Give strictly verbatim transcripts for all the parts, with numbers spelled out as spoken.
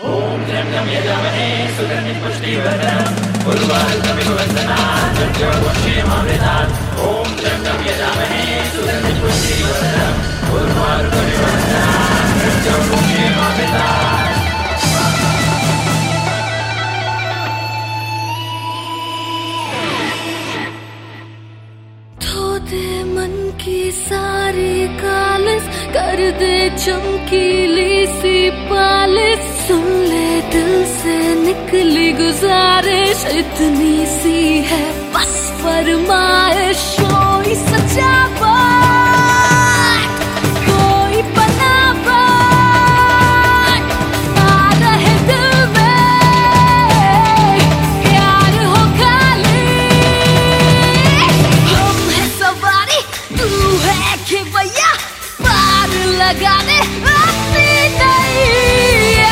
ओम जम जम यजामहे सुगंधिं पुष्टिवर्धनम् उर्वारुकमिव वन्दनात् सत्यवक्षेमामृतात्। ओम जम जम यजामहे सुगंधिं पुष्टिवर्धनम् उर्वारुकमिव वन्दनात् सत्यवक्षेमामृतात्। धो दे मन की सारी कालिस, कर दे चमकीली सी पालिश। सुन ले दिल से निकली गुजारिश, इतनी सी है बस फरमाइश। कोई सजावट कोई बनावट आ रहे दिल में, प्यार हो खाली। हम है सवारी तू है खेवैया, पार लगा दे अपनी नैया।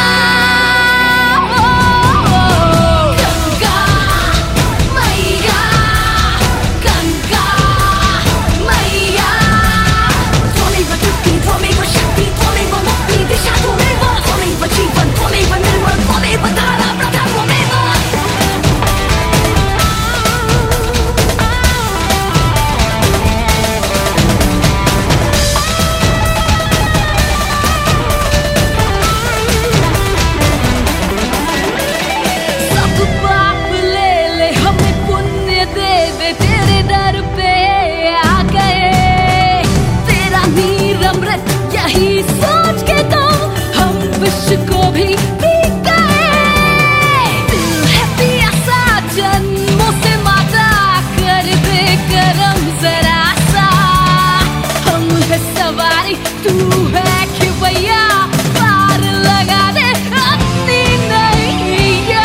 सोच के तो हम विश्व को भी पी गए। दिल है प्यासा जन्मों से माता, कर दे करम जरा सा। हम है सवारी तू है खेवैया, पार लगा दे अपनी नैया।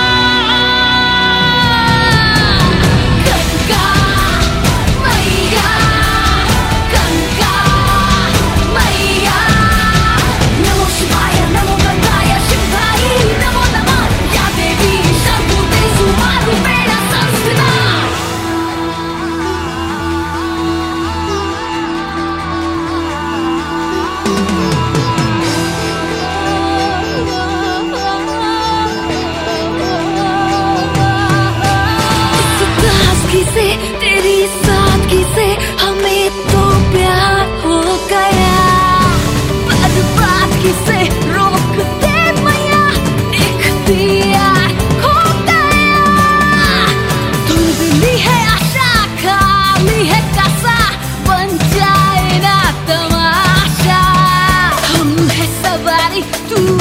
गंगा मैया, गंगा मैया, नमो शिवाय नमो गंगाय शिवाय नमो नमः। या देवी शंभुतेषु मारूपेण संस्थिता। ताजगी से तेरी सादगी से हमें तो प्यार हो गया। बर्बादगी से रोक दे मैया, इख्तियार खो गया। धुंधली है आशा, खाली है कासा, बन जाए ना तमाशा। हम है सवारी तू